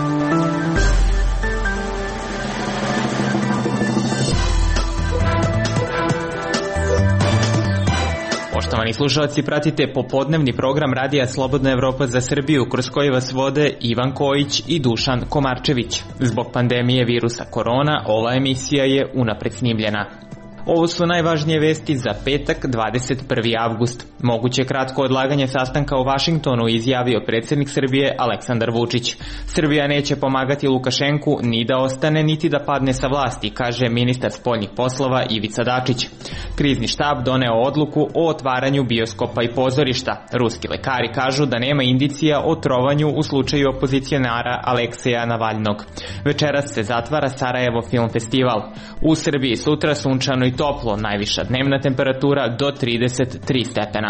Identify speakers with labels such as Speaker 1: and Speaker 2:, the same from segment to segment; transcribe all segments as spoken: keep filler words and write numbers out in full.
Speaker 1: Poštovani slušalci, pratite popodnevni program Radija Slobodna Evropa za Srbiju, kroz koji vas vode Ivan Kojić i Dušan Komarčević. Zbog pandemije virusa korona, ova emisija je unapred snimljena. Ovo su najvažnije vesti za petak, dvadeset prvi avgust. Moguće kratko odlaganje sastanka u Vašingtonu izjavio predsjednik Srbije Aleksandar Vučić. Srbija neće pomagati Lukašenku ni da ostane, niti da padne sa vlasti, kaže ministar spoljnih poslova Ivica Dačić. Krizni štab doneo odluku o otvaranju bioskopa i pozorišta. Ruski lekari kažu da nema indicija o trovanju u slučaju opozicionara Alekseja Navalnog. Večeras se zatvara Sarajevo film festival. U Srbiji sutra sunčano i toplo, najviša dnevna temperatura do trideset tri stepena.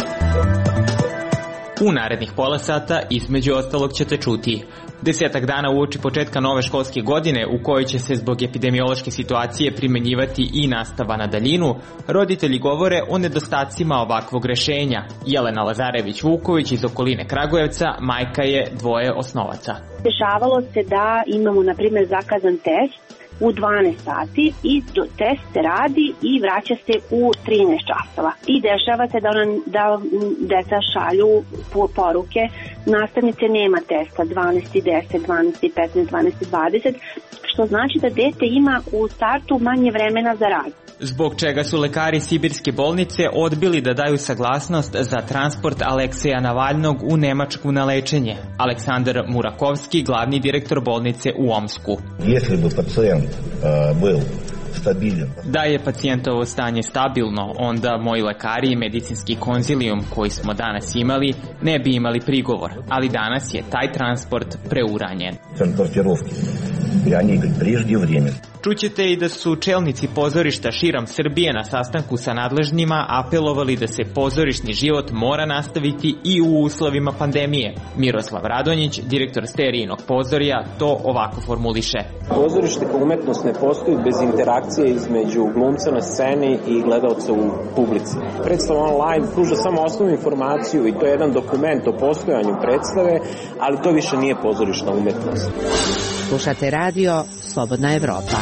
Speaker 1: U narednih pola sata između ostalog ćete čuti: desetak dana uoči početka nove školske godine, u kojoj će se zbog epidemiološke situacije primenjivati i nastava na daljinu, roditelji govore o nedostacima ovakvog rešenja. Jelena Lazarević-Vuković iz okoline Kragujevca majka je dvoje osnovaca.
Speaker 2: Dešavalo se da imamo, na primjer, zakazan test u dvanaest sati i test se radi i vraća se u trinaest časova. I dešava se da, ona, da deca šalju poruke: nastavnice, nema testa, dvanaest i deset, dvanaest i petnaest, dvanaest i dvadeset, što znači da dete ima u startu manje vremena za rad.
Speaker 1: Zbog čega su lekari Sibirske bolnice odbili da daju saglasnost za transport Alekseja Navalnog u Nemačku na lečenje. Aleksandar Murakovski, glavni direktor bolnice u Omsku.
Speaker 3: Если бы пациент был stabilan.
Speaker 1: Da je pacijentovo stanje stabilno, onda moji lekari i medicinski konzilijum koji smo danas imali ne bi imali prigovor, ali danas je taj transport preuranjen.
Speaker 3: Transportirovki. I oni prеждевременно.
Speaker 1: Čućete i da su čelnici pozorišta širom Srbije na sastanku sa nadležnima apelovali da se pozorišni život mora nastaviti i u uslovima pandemije. Miroslav Radonjić, direktor Sterijinog pozorja, to ovako formuliše.
Speaker 4: Pozorište kao umetnost ne postoji bez interakcije između glumca na sceni i gledalca u publici. Predstava online pruža samo osnovnu informaciju i to je jedan dokument o postojanju predstave, ali to više nije pozorišna umetnost.
Speaker 5: Slušate radio Slobodna Evropa.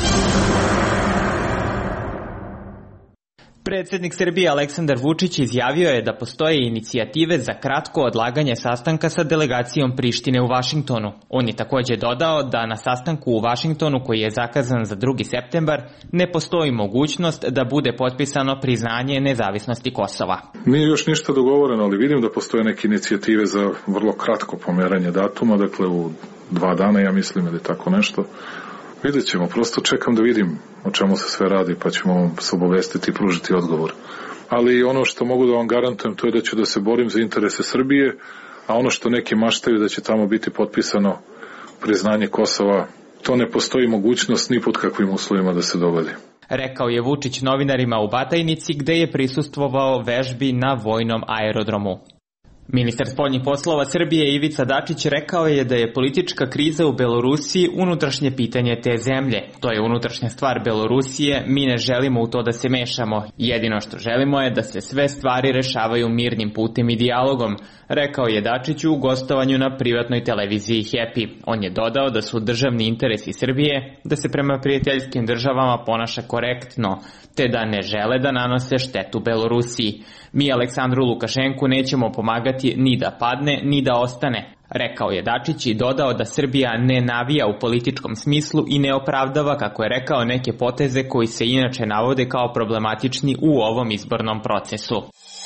Speaker 1: Predsjednik Srbije Aleksandar Vučić izjavio je da postoje inicijative za kratko odlaganje sastanka sa delegacijom Prištine u Vašingtonu. On je također dodao da na sastanku u Vašingtonu, koji je zakazan za drugi septembar, ne postoji mogućnost da bude potpisano priznanje nezavisnosti Kosova.
Speaker 6: Nije još ništa dogovoreno, ali vidim da postoje neke inicijative za vrlo kratko pomeranje datuma, dakle u dva dana, ja mislim, ili tako nešto. Vidjet ćemo, prosto čekam da vidim o čemu se sve radi, pa ćemo se obavestiti i pružiti odgovor. Ali ono što mogu da vam garantujem, to je da ću da se borim za interese Srbije, a ono što neki maštaju da će tamo biti potpisano priznanje Kosova, to ne postoji mogućnost ni pod kakvim uslovima da se dogodi.
Speaker 1: Rekao je Vučić novinarima u Batajnici, gde je prisustvovao vežbi na vojnom aerodromu. Ministar spoljnih poslova Srbije Ivica Dačić rekao je da je politička kriza u Belorusiji unutrašnje pitanje te zemlje. To je unutrašnja stvar Belorusije, mi ne želimo u to da se mešamo. Jedino što želimo je da se sve stvari rešavaju mirnim putem i dijalogom, rekao je Dačić u gostovanju na privatnoj televiziji Happy. On je dodao da su državni interesi Srbije da se prema prijateljskim državama ponaša korektno, te da ne žele da nanose štetu Belorusiji. Mi Aleksandru Lukašenku nećemo pomagati ni da padne, ni da ostane, rekao je Dačić i dodao da Srbija ne navija u političkom smislu i ne opravdava, kako je rekao, neke poteze koji se inače navode kao problematični u ovom izbornom procesu.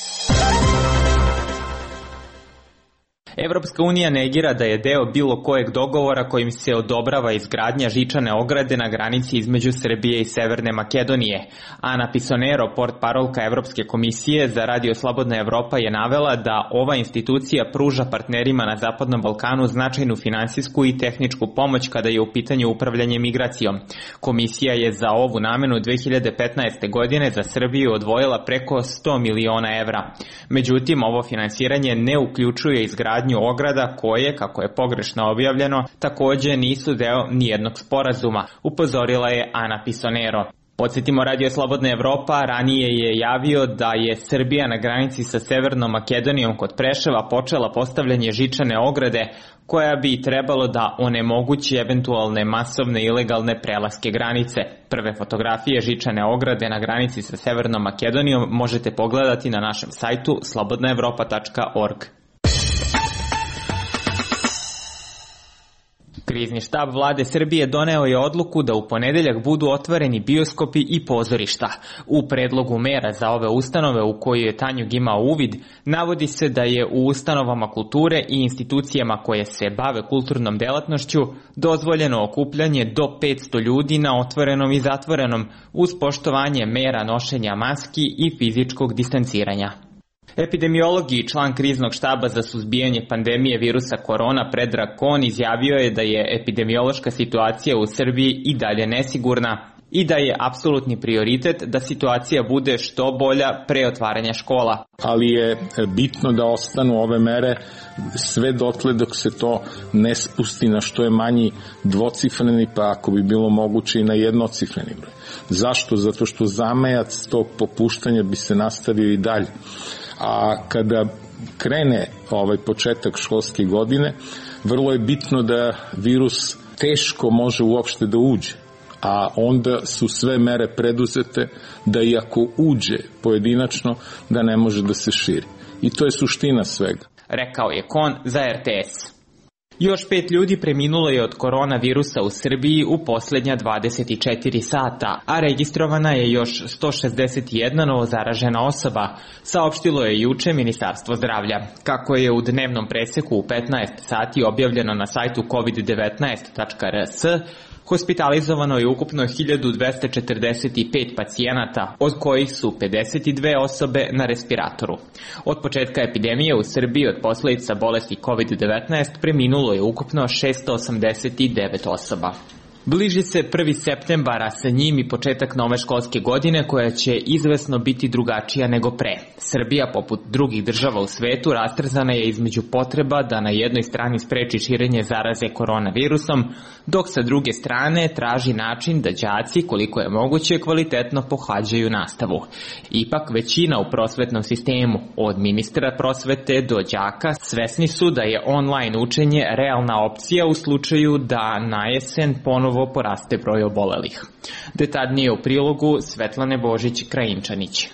Speaker 1: Evropska unija negira da je deo bilo kojeg dogovora kojim se odobrava izgradnja žičane ograde na granici između Srbije i Severne Makedonije. Ana Pisonero, portparolka Evropske komisije za Radio Slobodna Evropa, je navela da ova institucija pruža partnerima na Zapadnom Balkanu značajnu finansijsku i tehničku pomoć kada je u pitanju upravljanje migracijom. Komisija je za ovu namenu dve hiljade petnaeste. godine za Srbiju odvojila preko sto miliona evra. Međutim, ovo finansiranje ne uključuje izgradnju ograda koje, kako je pogrešno objavljeno, također nisu deo nijednog sporazuma, upozorila je Ana Pisonero. Podsjetimo, Radio Slobodna Evropa ranije je javio da je Srbija na granici sa Severnom Makedonijom kod Preševa počela postavljanje žičane ograde koja bi trebalo da onemogući eventualne masovne ilegalne prelaske granice. Prve fotografije žičane ograde na granici sa Severnom Makedonijom možete pogledati na našem sajtu slobodna evropa tačka org. Krizni štab vlade Srbije doneo je odluku da u ponedeljak budu otvoreni bioskopi i pozorišta. U predlogu mera za ove ustanove u koje je Tanjug imao uvid, navodi se da je u ustanovama kulture i institucijama koje se bave kulturnom delatnošću dozvoljeno okupljanje do petsto ljudi na otvorenom i zatvorenom uz poštovanje mera nošenja maski i fizičkog distanciranja. Epidemiolog i član kriznog štaba za suzbijanje pandemije virusa korona Predrag Kon izjavio je da je epidemiološka situacija u Srbiji i dalje nesigurna i da je apsolutni prioritet da situacija bude što bolja pre otvaranja škola.
Speaker 7: Ali je bitno da ostanu ove mere sve dotle dok se to ne spusti na što je manji dvocifreni, pa ako bi bilo moguće i na jednocifreni broj. Zašto? Zato što zamajac tog popuštanja bi se nastavio i dalje. A kada krene ovaj početak školske godine, vrlo je bitno da virus teško može uopšte da uđe, a onda su sve mere preduzete da i ako uđe pojedinačno, da ne može da se širi. I to je suština svega.
Speaker 1: Rekao je Kon za R T S. Još pet ljudi preminulo je od koronavirusa u Srbiji u posljednja dvadeset četiri sata, a registrovana je još sto šezdeset jedna novozaražena osoba, saopštilo je juče Ministarstvo zdravlja. Kako je u dnevnom preseku u petnaest sati objavljeno na sajtu kovid devetnaest tačka r s, hospitalizovano je ukupno hiljadu dvesta četrdeset pet pacijenata, od kojih su pedeset dve osobe na respiratoru. Od početka epidemije u Srbiji od posljedica bolesti kovid devetnaest preminulo je ukupno šesto osamdeset devet osoba. Bliži se prvi septembar, a sa njim i početak nove školske godine koja će izvesno biti drugačija nego pre. Srbija, poput drugih država u svetu, rastrzana je između potreba da na jednoj strani spreči širenje zaraze koronavirusom, dok sa druge strane traži način da đaci, koliko je moguće, kvalitetno pohađaju nastavu. Ipak većina u prosvetnom sistemu, od ministra prosvete do đaka, svesni su da je online učenje realna opcija u slučaju da na jesen ponovo poraste broj obolelih. Detaljnije u prilogu Svetlane Božić-Krajinčanić.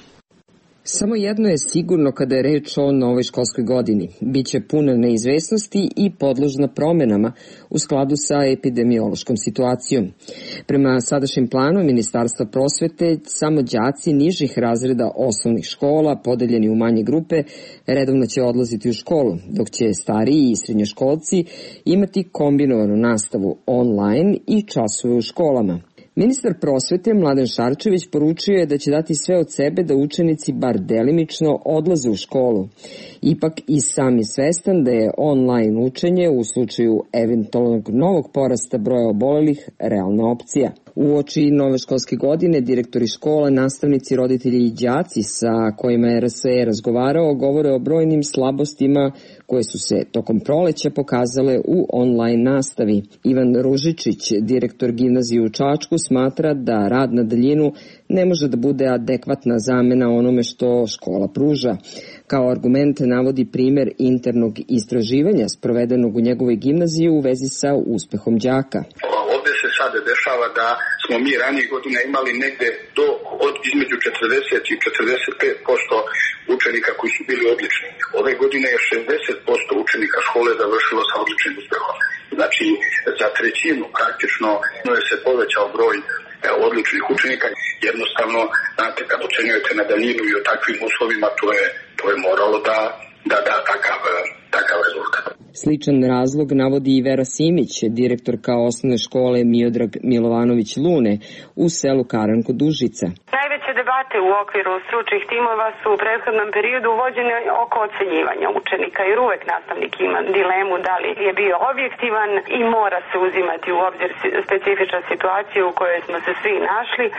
Speaker 8: Samo jedno je sigurno kada je reč o novoj školskoj godini. Biće puna neizvesnosti i podložna promenama u skladu sa epidemiološkom situacijom. Prema sadašnjem planu Ministarstva prosvete, samo đaci nižih razreda osnovnih škola, podeljeni u manje grupe, redovno će odlaziti u školu, dok će stariji i srednjoškolci imati kombinovanu nastavu online i časove u školama. Ministar prosvete Mladen Šarčević poručio je da će dati sve od sebe da učenici bar delimično odlaze u školu. Ipak i sam je svestan da je online učenje u slučaju eventualnog novog porasta broja obolelih realna opcija. Uoči nove školske godine direktori škola, nastavnici, roditelji i đaci sa kojima je R S E razgovarao govore o brojnim slabostima koje su se tokom proleća pokazale u online nastavi. Ivan Ružičić, direktor gimnazije u Čačku, smatra da rad na daljinu ne može da bude adekvatna zamena onome što škola pruža. Kao argument navodi primer internog istraživanja sprovedenog u njegovoj gimnaziji u vezi sa uspehom đaka.
Speaker 9: Ovde se sada dešava da smo mi ranije godina imali negde do od između četrdeset i četrdeset pet posto učenika koji su bili odlični. Ove godine je šezdeset posto učenika škole završilo sa odličnim uspehom. Znači, za trećinu praktično je se povećao broj odličnih učenika. Jednostavno, znate, kad ocenjujete na daljinu i o takvim uslovima, to je, to je moralo da da da takav, takav rezultat.
Speaker 8: Sličan razlog navodi i Vera Simić, direktorka osnovne škole Miodrag Milovanović Lune u selu Karanko-Dužica.
Speaker 10: Najveće debate u okviru stručnih timova su u prethodnom periodu vođene oko ocenjivanja učenika, jer uvek nastavnik ima dilemu da li je bio objektivan i mora se uzimati u obzir specifična situacija u kojoj smo se svi našli.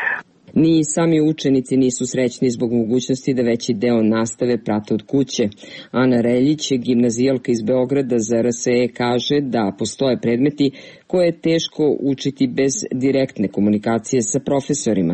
Speaker 8: Ni sami učenici nisu srećni zbog mogućnosti da veći deo nastave prate od kuće. Ana Reljić, gimnazijalka iz Beograda za R S E, kaže da postoje predmeti koje je teško učiti bez direktne komunikacije sa profesorima.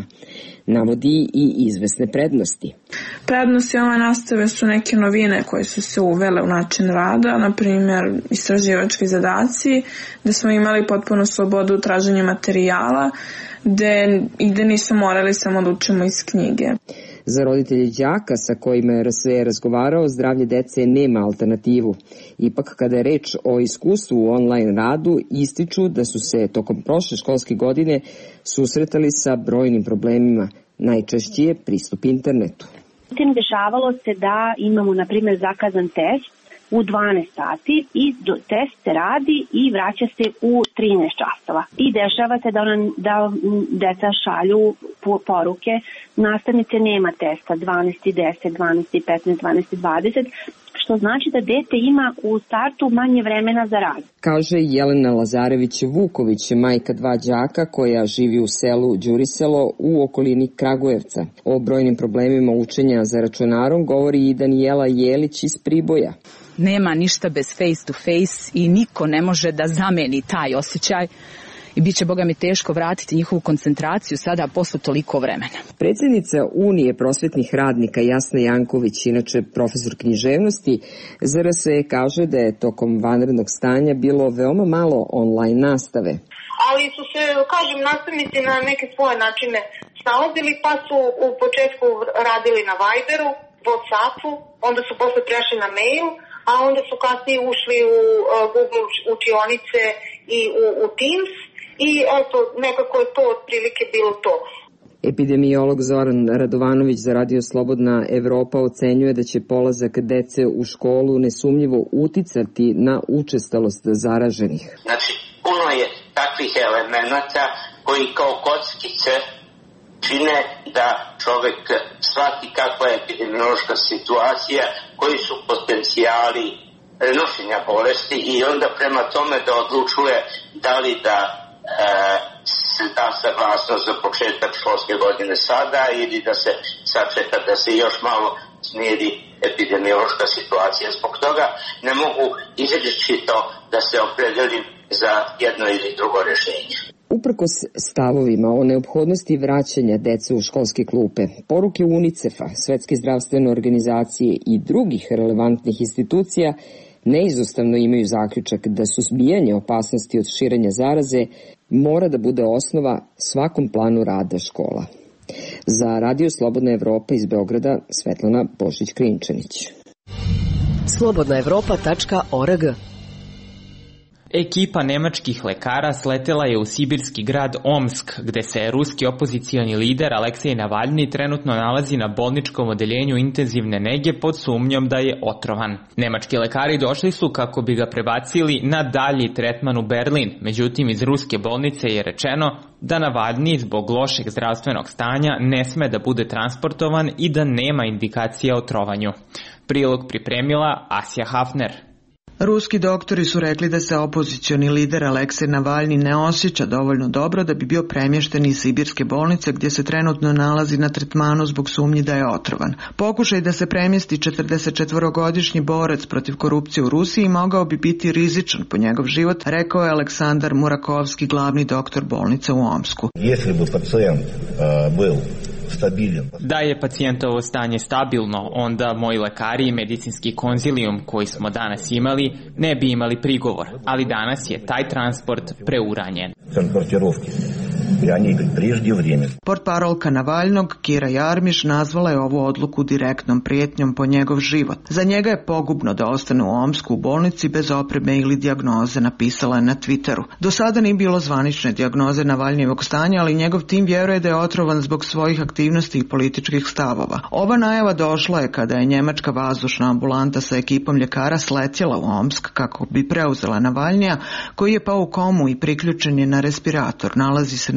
Speaker 8: Navodi i izvesne prednosti.
Speaker 11: Prednosti ove nastave su neke novine koje su se uvele u način rada, na primjer istraživački zadaci, gde smo imali potpuno slobodu u traženju materijala, gde, i gde nismo morali samo da učimo iz knjige.
Speaker 8: Za roditelje đaka sa kojima je R S E razgovarao, zdravlje dece nema alternativu. Ipak, kada je reč o iskustvu u online radu, ističu da su se tokom prošle školske godine susretali sa brojnim problemima. Najčešći je pristup internetu.
Speaker 2: Dešavalo se da imamo, na primjer, zakazan test u dvanaest sati i test se radi i vraća se u trinaest časova. I dešava se da, ona, da deca šalju poruke, nastavnice nema testa dvanaest i deset, dvanaest i petnaest, dvanaest i dvadeset, što znači da dete ima u startu manje vremena za rad. Kaže
Speaker 8: Jelena Lazarević-Vuković, majka dva đaka koja živi u selu Đuriselo u okolini Kragujevca. O brojnim problemima učenja za računarom govori i Danijela Jelić iz Priboja.
Speaker 12: Nema ništa bez face to face i niko ne može da zameni taj osjećaj i bit će, boga mi, teško vratiti njihovu koncentraciju sada posle toliko vremena.
Speaker 8: Predsjednica Unije prosvetnih radnika Jasna Janković, inače profesor književnosti, za R S E kaže da je tokom vanrednog stanja bilo veoma malo online nastave.
Speaker 13: Ali su se, kažem, nastavnici na neke svoje načine snalazili, pa su u početku radili na Viberu, WhatsAppu, onda su posle prešli na mail, a onda su kasnije ušli u Google učionice i u, u Teams i eto, nekako je to otprilike bilo to.
Speaker 8: Epidemiolog Zoran Radovanović za Radio Slobodna Evropa ocenjuje da će polazak dece u školu nesumnjivo uticati na učestalost zaraženih.
Speaker 14: Znači, puno je takvih elemenata koji kao kockice čine da čovek shvati kakva je epidemiološka situacija, koji su potencijali prenošenja bolesti i onda prema tome da odlučuje da li da e, se da saglasnost za početak školske godine sada ili da se sačeka da se još malo smiri epidemiološka situacija. Zbog toga ne mogu izričito da se opredelim za jedno ili drugo rešenje.
Speaker 8: Uprkos stavovima o neophodnosti vraćanja dece u školske klupe, poruke UNICEF-a, Svetske zdravstvene organizacije i drugih relevantnih institucija neizostavno imaju zaključak da suzbijanje opasnosti od širenja zaraze mora da bude osnova svakom planu rada škola. Za Radio Slobodna Evropa iz Beograda, Svetlana Božić-Krinčanić.
Speaker 5: slobodna evropa tačka org.
Speaker 1: Ekipa nemačkih lekara sletela je u sibirski grad Omsk, gde se ruski opozicioni lider Aleksej Navalni trenutno nalazi na bolničkom odeljenju intenzivne nege pod sumnjom da je otrovan. Nemački lekari došli su kako bi ga prebacili na dalji tretman u Berlin, međutim iz ruske bolnice je rečeno da Navalni zbog lošeg zdravstvenog stanja ne sme da bude transportovan i da nema indikacija o trovanju. Prilog pripremila Asja Hafner.
Speaker 15: Ruski doktori su rekli da se opozicioni lider Aleksej Navalni ne osjeća dovoljno dobro da bi bio premješten iz sibirske bolnice gdje se trenutno nalazi na tretmanu zbog sumnji da je otrovan. Pokušaj da se premjesti četrdesetčetvorogodišnji borac protiv korupcije u Rusiji mogao bi biti rizičan po njegov život, rekao je Aleksandar Murakovski, glavni doktor bolnice u Omsku.
Speaker 3: Если бы пациент был
Speaker 1: Da je pacijentovo stanje stabilno, onda moji lekari i medicinski konzilijum koji smo danas imali ne bi imali prigovor, ali danas je taj transport preuranjen.
Speaker 15: Portparolka Navalnog, Kira Jarmiš, nazvala je ovu odluku direktnom prijetnjom po njegov život. Za njega je pogubno da ostane u Omsku u bolnici bez opreme ili dijagnoze, napisala je na Twitteru. Do sada nije bilo zvanične dijagnoze Navalnijevog stanja, ali njegov tim vjeruje da je otrovan zbog svojih aktivnosti i političkih stavova. Ova najava došla je kada je njemačka vazdušna ambulanta sa ekipom ljekara sletjela u Omsk kako bi preuzela Navalnija, koji je pao u komu i priključen je na respirator. Nalazi se na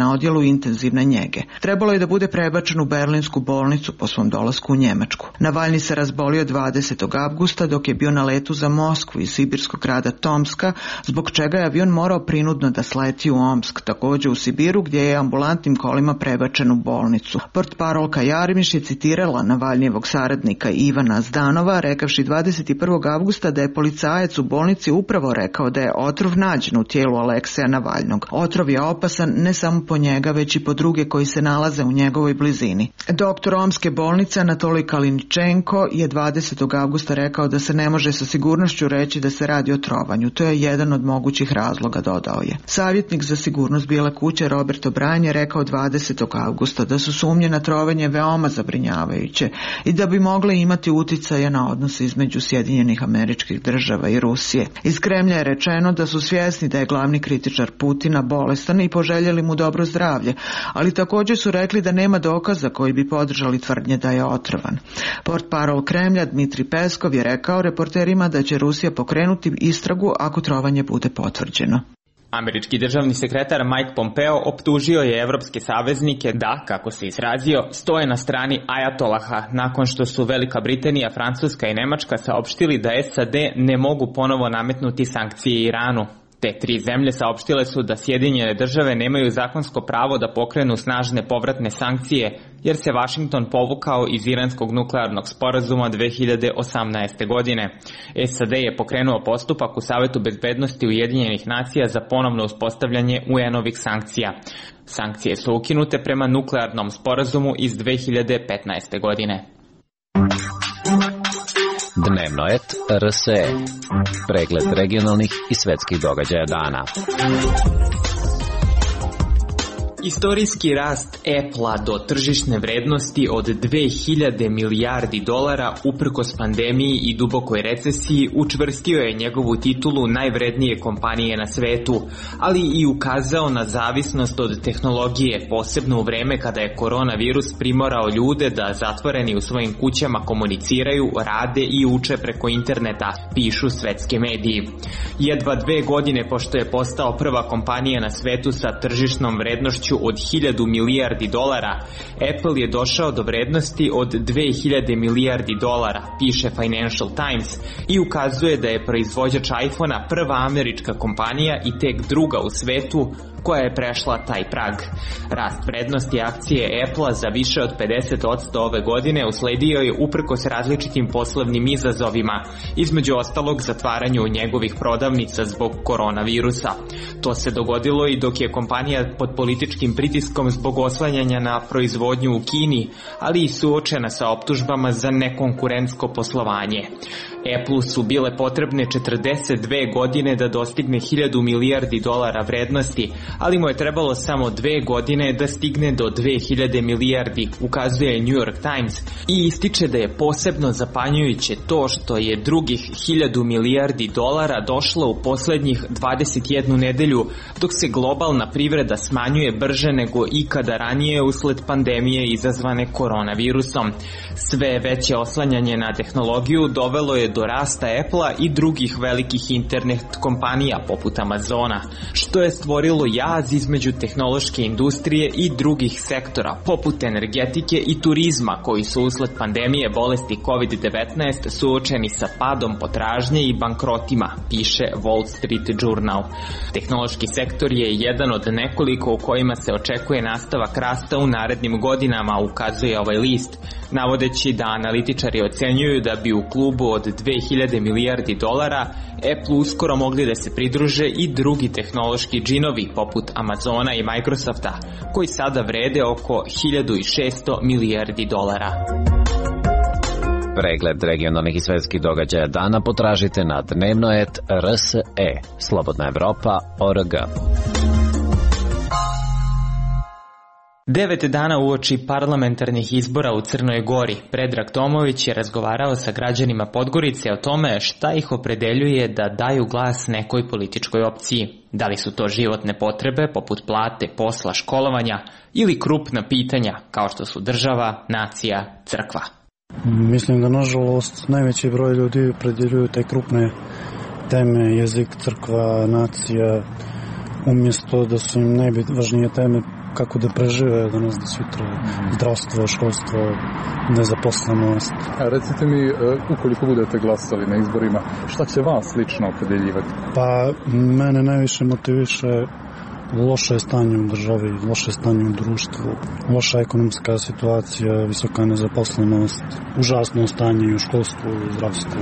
Speaker 15: na odjelu intenzivne njege. Trebalo je da bude prebačen u berlinsku bolnicu po svom dolasku u Njemačku. Navalni se razbolio dvadesetog avgusta dok je bio na letu za Moskvu iz sibirskog grada Tomska, zbog čega je avion morao prinudno da sleti u Omsk, takođe u Sibiru, gdje je ambulantnim kolima prebačen u bolnicu. Portparolka Jarmiš je citirala Navalnijevog saradnika Ivana Zdanova, rekavši dvadeset prvog avgusta da je policajac u bolnici upravo rekao da je otrov nađen u tijelu Alekseja Navalnog. Otrov je opasan ne samo po njega, već i po druge koji se nalaze u njegovoj blizini. Doktor Omske bolnice Anatolij Kaliničenko je dvadesetog avgusta rekao da se ne može sa sigurnošću reći da se radi o trovanju. To je jedan od mogućih razloga, dodao je. Savjetnik za sigurnost Bijele kuće Robert O'Brien je rekao dvadesetog avgusta da su sumnje na trovanje veoma zabrinjavajuće i da bi mogle imati uticaja na odnose između Sjedinjenih Američkih Država i Rusije. Iz Kremlja je rečeno da su svjesni da je glavni kritičar Putina bolestan i poželjeli mu dobro zdravlje, ali također su rekli da nema dokaza koji bi podržali tvrdnje da je otrovan. Portparol Kremlja Dmitri Peskov je rekao reporterima da će Rusija pokrenuti istragu ako trovanje bude potvrđeno.
Speaker 1: Američki državni sekretar Mike Pompeo optužio je evropske saveznike da, kako se izrazio, stoje na strani ajatolaha nakon što su Velika Britanija, Francuska i Nemačka saopštili da S A D ne mogu ponovo nametnuti sankcije Iranu. Te tri zemlje saopštile su da Sjedinjene države nemaju zakonsko pravo da pokrenu snažne povratne sankcije, jer se Vašington povukao iz iranskog nuklearnog sporazuma dve hiljade osamnaeste. godine. S A D je pokrenuo postupak u Savetu bezbednosti Ujedinjenih nacija za ponovno uspostavljanje U N-ovih sankcija. Sankcije su ukinute prema nuklearnom sporazumu iz dve hiljade petnaeste. godine.
Speaker 16: Dnevno et R S E. Pregled regionalnih i svetskih događaja dana.
Speaker 1: Istorijski rast Apple-a do tržišne vrednosti od dve hiljade milijardi dolara uprkos pandemiji i dubokoj recesiji učvrstio je njegovu titulu najvrednije kompanije na svetu, ali i ukazao na zavisnost od tehnologije, posebno u vreme kada je koronavirus primorao ljude da zatvoreni u svojim kućama komuniciraju, rade i uče preko interneta, pišu svetske mediji. Jedva dve godine pošto je postao prva kompanija na svetu sa tržišnom vrednošću od hiljadu milijardi dolara, Apple je došao do vrednosti od dve hiljade milijardi dolara, piše Financial Times, i ukazuje da je proizvođač iPhone-a prva američka kompanija i tek druga u svetu koja je prešla taj prag. Rast vrednosti akcije Apple-a za više od pedeset posto ove godine usledio je uprkos različitim poslovnim izazovima, između ostalog zatvaranju njegovih prodavnica zbog koronavirusa. To se dogodilo i dok je kompanija pod političkim pritiskom zbog oslanjanja na proizvodnju u Kini, ali i suočena sa optužbama za nekonkurentsko poslovanje. Apple su bile potrebne četrdeset dve godine da dostigne hiljadu milijardi dolara vrednosti, ali mu je trebalo samo dve godine da stigne do dve hiljade milijardi, ukazuje New York Times, i ističe da je posebno zapanjujuće to što je drugih hiljadu milijardi dolara došlo u poslednjih dvadeset jednu nedelju, dok se globalna privreda smanjuje brže nego ikada ranije usled pandemije izazvane koronavirusom. Sve veće oslanjanje na tehnologiju dovelo je do rasta Apple-a i drugih velikih internet kompanija poput Amazona, što je stvorilo jaz između tehnološke industrije i drugih sektora, poput energetike i turizma, koji su usled pandemije bolesti kovid devetnaest suočeni sa padom potražnje i bankrotima, piše Wall Street Journal. Tehnološki sektor je jedan od nekoliko u kojima se očekuje nastavak rasta u narednim godinama, ukazuje ovaj list, navodeći da analitičari ocenjuju da bi u klubu od dve hiljade milijardi dolara Apple uskoro mogli da se pridruže i drugi tehnološki džinovi poput Amazona i Microsofta, koji sada vrede oko hiljadu šesto milijardi dolara.
Speaker 16: Pregled regionalnih i svetskih događaja dana potražite na dnevno et R S E. Slobodna Evropa O R G.
Speaker 1: Devet dana uoči parlamentarnih izbora u Crnoj Gori, Predrag Tomović je razgovarao sa građanima Podgorice o tome šta ih opredeljuje da daju glas nekoj političkoj opciji. Da li su to životne potrebe poput plate, posla, školovanja ili krupna pitanja kao što su država, nacija, crkva.
Speaker 17: Mislim da nažalost najveći broj ljudi opredeljuju te krupne teme, jezik, crkva, nacija, umjesto da su im najvažnije teme kako da prežive danas do sutra, zdravstvo, školstvo, nezaposlenost.
Speaker 6: A recite mi, ukoliko budete glasali na izborima, šta će vas lično opredeljivati?
Speaker 17: Pa mene najviše motiviše loše stanje u državi, loše stanje u društvu, loša ekonomska situacija, visoka nezaposlenost, užasno stanje u školstvu, u zdravstvu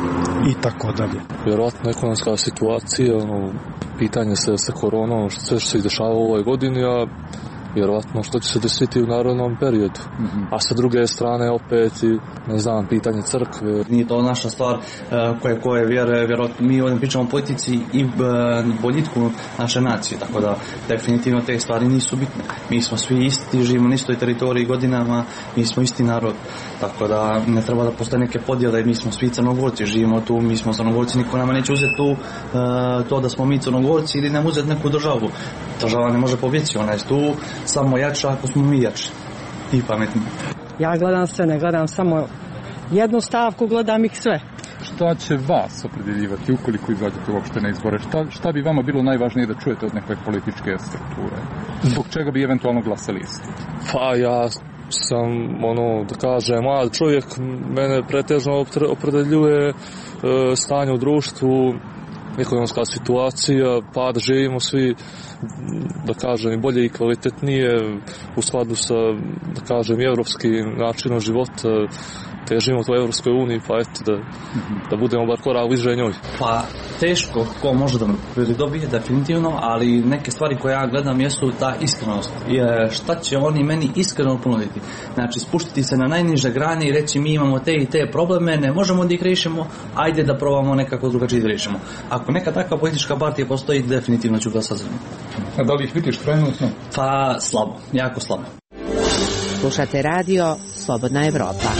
Speaker 17: i tako dalje.
Speaker 18: Vjerojatno ekonomska situacija, ono, pitanje se sa koronom, sve što se dešava u ovoj godini, a vjerovatno što će se desiti u narodnom periodu. Mm-hmm. A sa druge strane opet i, ne znam, pitanje crkve.
Speaker 19: Nije to naša stvar uh, koje, koje vjere, vjerojatno mi ovdje pričamo o politici i uh, boljitku naše nacije, tako da definitivno te stvari nisu bitne. Mi smo svi isti, živimo na istoj teritoriji godinama, mi smo isti narod, tako da ne treba da postoje neke podjele, mi smo svi Crnogorci, živimo tu, mi smo Crnogorci, niko nama neće uzeti tu, uh, to da smo mi Crnogorci ili nam uzeti neku državu. Država ne može pobjeći, ona je tu samo jača ako smo mi jači i pametni.
Speaker 20: Ja gledam sve, ne gledam samo jednu stavku, gledam ih sve.
Speaker 6: Šta će vas opredeljivati ukoliko izađete uopšte na izbore? Šta, šta bi vama bilo najvažnije da čujete od nekoj političke strukture? Zbog čega bi eventualno glasali isti?
Speaker 18: Pa ja sam, ono, da kažem, mlad čovjek, mene pretežno opredeljuje e, stanje u društvu, ekonomska situacija, pa da živimo svi, da kažem, i bolje i kvalitetnije u skladu sa, da kažem, evropskim načinom života, težimo to Evropskoj uniji, pa eto da, da budemo bar korak bliže njoj.
Speaker 19: Pa teško ko može da me pridobije definitivno, ali neke stvari koje ja gledam jesu ta iskrenost. Je, šta će oni meni iskreno ponuditi? Znači spuštiti se na najniže grane i reći mi imamo te i te probleme, ne možemo da ih rešimo, ajde da probamo nekako drugačije da rešimo. Ako neka takva politička partija postoji, definitivno ću glasati za nju.
Speaker 6: A da li ih vidiš trenutno?
Speaker 19: Pa slabo, jako slabo.
Speaker 5: Slušate radio Slobodna Evropa.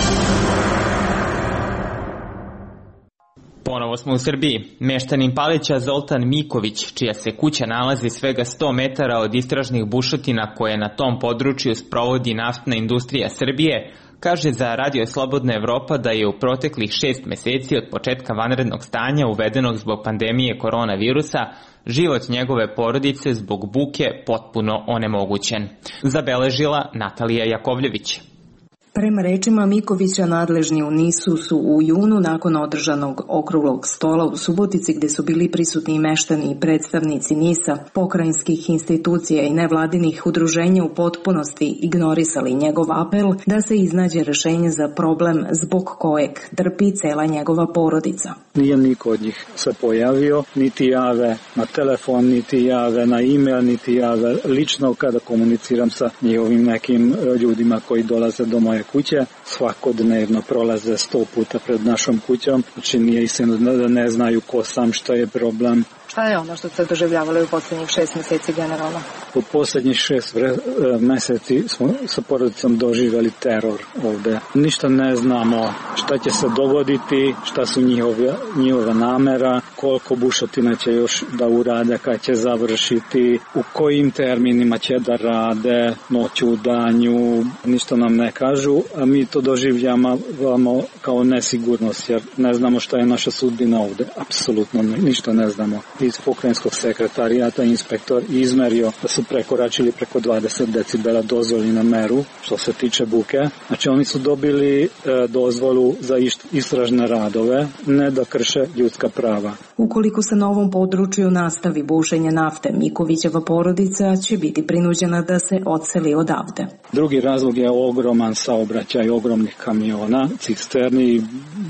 Speaker 1: Ponovo smo u Srbiji. Meštanin Palića Zoltan Miković, čija se kuća nalazi svega sto metara od istražnih bušotina koje na tom području sprovodi naftna industrija Srbije, kaže za Radio Slobodna Evropa da je u proteklih šest meseci od početka vanrednog stanja uvedenog zbog pandemije koronavirusa život njegove porodice zbog buke potpuno onemogućen. Zabeležila Natalija Jakovljević.
Speaker 21: Prema rečima Mikovića, nadležni u Nisu su u junu nakon održanog okruglog stola u Subotici, gde su bili prisutni meštani i predstavnici Nisa, pokrajinskih institucija i nevladinih udruženja, u potpunosti ignorisali njegov apel da se iznađe rešenje za problem zbog kojeg trpi cela njegova porodica.
Speaker 22: Nije niko od njih se pojavio, niti jave na telefon, niti jave na e-mail, niti jave lično kada komuniciram sa njihovim nekim ljudima koji dolaze do moje kuće. Svakodnevno prolaze sto puta pred našom kućom, znači nije istina da ne znaju ko sam, što je problem.
Speaker 21: Šta je ono što ste doživljavali u posljednjih šest meseci generalno?
Speaker 22: U posljednjih šest vre, meseci smo sa porodicom doživjeli teror ovde. Ništa ne znamo šta će se dogoditi, šta su njihove, njihova namera, koliko bušotina će još da urade, kad će završiti, u kojim terminima će da rade, noću, danju, ništa nam ne kažu, a mi to doživljavamo kao nesigurnost, jer ne znamo šta je naša sudbina ovde. Apsolutno ništa ne znamo. Iz pokrajinskog sekretarijata inspektor izmerio da su prekoračili preko dvadeset decibela dozvoljenu meru što se tiče buke. Znači oni su dobili e, dozvolu za istražne radove, ne da krše ljudska prava.
Speaker 21: Ukoliko se na ovom području nastavi bušenje nafte, Mikovićeva porodica će biti prinuđena da se odseli odavde.
Speaker 22: Drugi razlog je ogroman saobraćaj ogromnih kamiona, cisterni,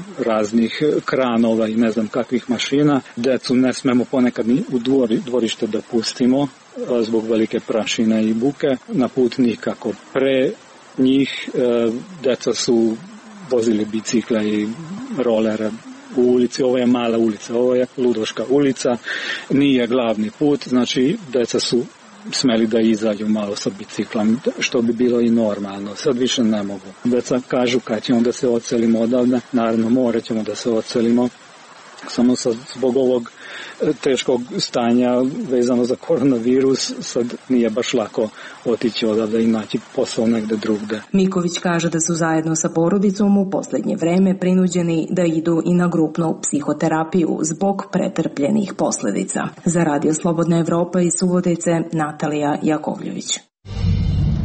Speaker 22: raznih kranova i ne znam kakvih mašina. Decu ne smemo ponekad ni u dvori, dvorište da pustimo zbog velike prašine i buke. Na put nikako. Pre njih e, deca su vozili bicikle i rolere u ulici. Ovo je mala ulica, ovo je Ludoška ulica, nije glavni put, znači deca su smeli da izađu malo sa biciklom, što bi bilo i normalno. Sad više ne mogu. Deca kažu kad ćemo da se odselimo odavde, naravno morat ćemo da se odselimo, samo sad zbog ovog teškog stanja vezano za koronavirus sad nije baš lako otići odavde i naći posao negde drugde.
Speaker 21: Miković kaže da su zajedno sa porodicom u poslednje vreme prinuđeni da idu i na grupnu psihoterapiju zbog pretrpljenih posledica. Za Radio Slobodna Evropa iz Subotice, Natalija Jakovljević.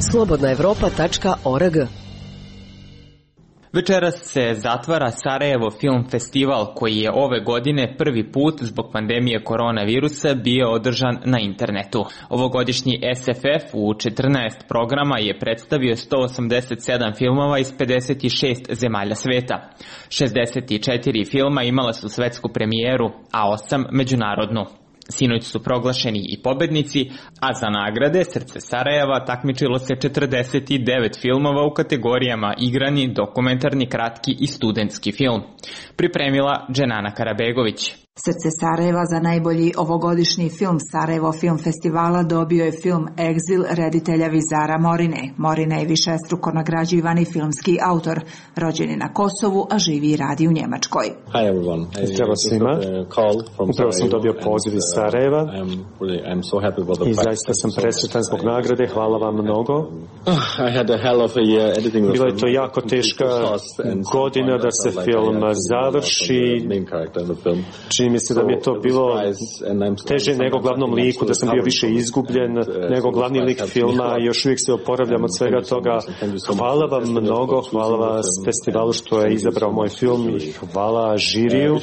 Speaker 5: slobodna evropa tačka org.
Speaker 1: Večeras se zatvara Sarajevo Film Festival, koji je ove godine prvi put zbog pandemije koronavirusa bio održan na internetu. Ovogodišnji S F F u četrnaest programa je predstavio sto osamdeset sedam filmova iz pedeset šest zemalja sveta. šezdeset četiri filma imala su svetsku premijeru, a osam međunarodnu. Sinoć su proglašeni i pobednici, a za nagrade Srce Sarajeva takmičilo se četrdeset devet filmova u kategorijama igrani, dokumentarni, kratki i studentski film. Pripremila Dženana Karabegović.
Speaker 4: Srce Sarajeva za najbolji ovogodišnji film Sarajevo Film Festivala dobio je film Egzil reditelja Vizara Morine. Morina je višestruko nagrađivani filmski autor, rođen je na Kosovu, a živi i radi u Njemačkoj.
Speaker 7: Zdravo svima, upravo sam dobio poziv iz Sarajeva i zaista sam presretan zbog nagrade, hvala vam mnogo. Bila je to jako teška godina da se film završi. Čini mi se da mi je to bilo teže nego glavnom liku, da sam bio više izgubljen nego glavni lik filma i još uvijek se oporavljam od svega toga. Hvala vam mnogo, hvala vas festivalu što je izabrao moj film i hvala žiriju.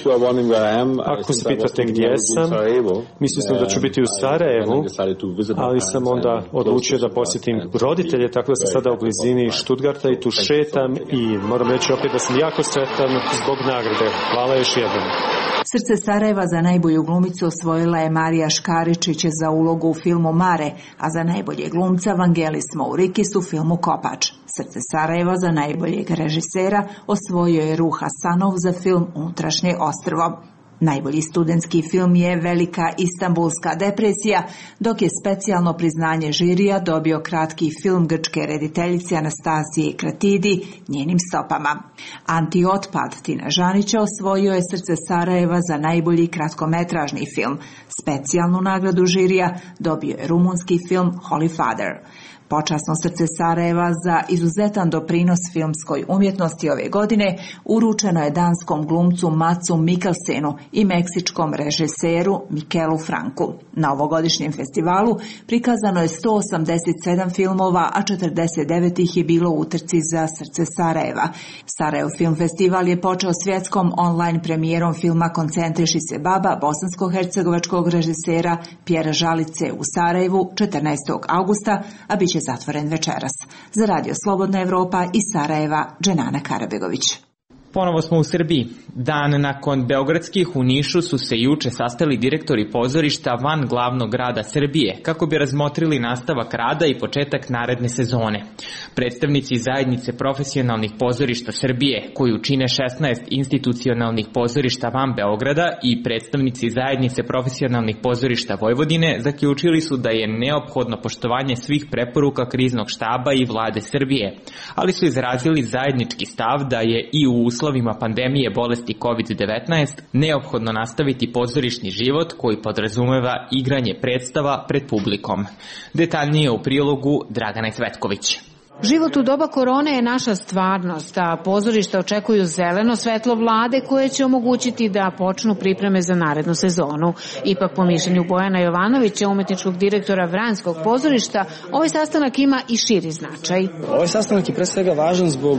Speaker 7: Ako se pitate gdje sam, mislio sam da ću biti u Sarajevu, ali sam onda odlučio da posjetim roditelje, tako da sam sada u blizini Stuttgarta i tu šetam i moram reći opet da sam jako sretan zbog nagrade. Hvala još jednom.
Speaker 4: Srce Sarajeva za najbolju glumicu osvojila je Marija Škaričić za ulogu u filmu Mare, a za najbolje glumca Vangelis Mourikis u filmu Kopač. Srce Sarajeva za najboljeg režisera osvojio je Ruh Hasanov za film Unutrašnje ostrvo. Najbolji studentski film je Velika Istanbulska depresija, dok je specijalno priznanje žirija dobio kratki film grčke rediteljice Anastasije Kratidi Njenim stopama. Antiotpad Tina Žanića osvojio je Srce Sarajeva za najbolji kratkometražni film. Specijalnu nagradu žirija dobio je rumunski film Holy Father. Počasno Srce Sarajeva za izuzetan doprinos filmskoj umjetnosti ove godine uručeno je danskom glumcu Matsu Mikkelsenu i meksičkom režiseru Mikelu Franku. Na ovogodišnjem festivalu prikazano je sto osamdeset sedam filmova, a četrdeset devet ih je bilo u utrci za Srce Sarajeva. Sarajevo Film Festival je počeo svjetskom online premijerom filma Koncentriši se baba bosansko-hercegovačkog režisera Pjera Žalice u Sarajevu četrnaestog augusta, a bit će zatvoren večeras. Za Radio Slobodna Evropa iz Sarajeva, Dženana Karabegović.
Speaker 1: Ponovo smo u Srbiji. Dan nakon beogradskih u Nišu su se juče sastali direktori pozorišta van glavnog grada Srbije kako bi razmotrili nastavak rada i početak naredne sezone. Predstavnici zajednice profesionalnih pozorišta Srbije, koju čine šesnaest institucionalnih pozorišta van Beograda, i predstavnici zajednice profesionalnih pozorišta Vojvodine zaključili su da je neophodno poštovanje svih preporuka kriznog štaba i vlade Srbije, ali su izrazili zajednički stav da je i u uslovima pandemije bolesti kovid devetnaest neophodno nastaviti pozorišni život koji podrazumeva igranje predstava pred publikom. Detaljnije u prilogu Dragana Cvetković.
Speaker 23: Život u doba korone je naša stvarnost, a pozorišta očekuju zeleno svetlo vlade koje će omogućiti da počnu pripreme za narednu sezonu. Ipak, po mišljenju Bojana Jovanovića, umetničkog direktora Vranjskog pozorišta, ovaj sastanak ima i širi značaj.
Speaker 24: Ovaj sastanak je pre svega važan zbog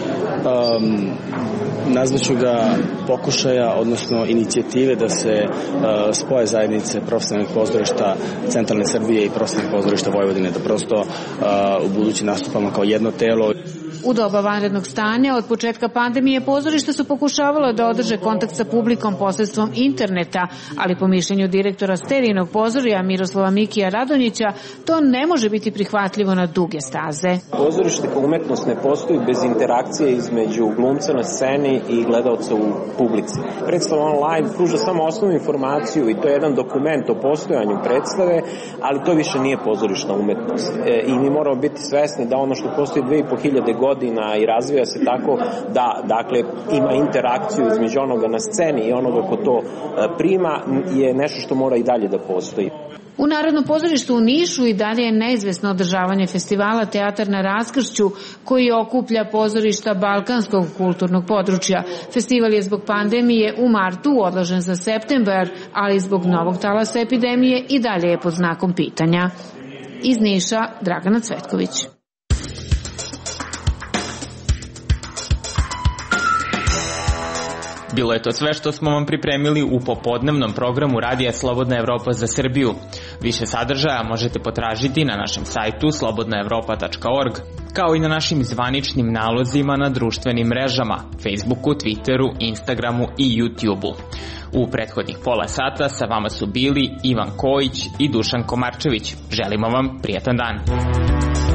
Speaker 24: um, nazvaću ga pokušaja, odnosno inicijative da se uh, spoje zajednice profesionalnih pozorišta centralne Srbije i profesionalnih pozorišta Vojvodine, da prosto uh, u budući nastupamo kao jedno telo.
Speaker 23: U doba vanrednog stanja od početka pandemije pozorišta su pokušavala da održe kontakt sa publikom posredstvom interneta, ali po mišljenju direktora Sterijinog pozorija Miroslava Mikija Radonjića to ne može biti prihvatljivo na duge staze.
Speaker 25: Pozorište kao umetnost ne postoji bez interakcije između glumca na sceni i gledalca u publici. Predstava online pruža samo osnovnu informaciju i to je jedan dokument o postojanju predstave, ali to više nije pozorišna umetnost. E, I mi moramo biti svesni da ono što postoji dve i po hiljade godina i razvija se tako da, dakle, ima interakciju između onoga na sceni i onoga ko to prima, je nešto što mora i dalje da postoji.
Speaker 23: U Narodnom pozorištu u Nišu i dalje je neizvesno održavanje festivala Teatar na raskršću, koji okuplja pozorišta balkanskog kulturnog područja. Festival je zbog pandemije u martu odložen za septembar, ali zbog novog talasa epidemije i dalje je pod znakom pitanja. Iz Niša, Dragana Cvetković.
Speaker 1: Bilo je to sve što smo vam pripremili u popodnevnom programu Radija Slobodna Evropa za Srbiju. Više sadržaja možete potražiti na našem sajtu slobodna evropa tačka org, kao i na našim zvaničnim nalozima na društvenim mrežama, Facebooku, Twitteru, Instagramu i YouTubeu. U prethodnih pola sata sa vama su bili Ivan Kojić i Dušan Komarčević. Želimo vam prijatan dan.